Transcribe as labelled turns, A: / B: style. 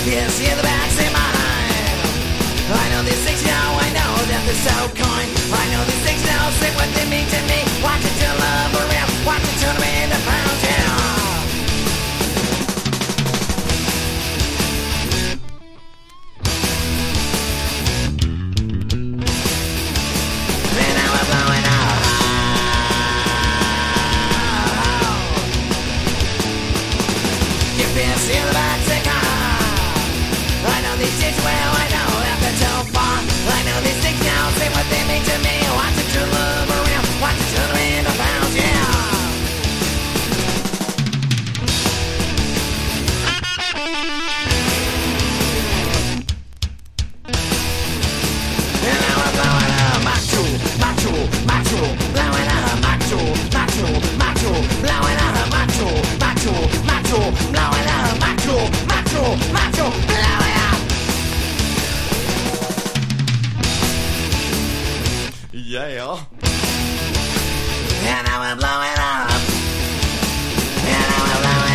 A: can see the backs in mine. I know these things now, I know that they're so kind. I know these things now, say what they mean to me. Watch it turn love around, watch it turn me into pounds, yeah. And now we're blowing up. You can see the backs in I know these things well, I know that they're so far. I know these things now, say what they mean to me. Watch it turn love around, watch it turn me into pounds, yeah. And now we're blowing up, macho, macho, macho, blowing up, macho, macho, macho, blowing up, macho, macho, macho, blowing up, macho, macho, macho, blowing up.
B: Yeah.
A: And now we're blowing up. And now we're blowing up.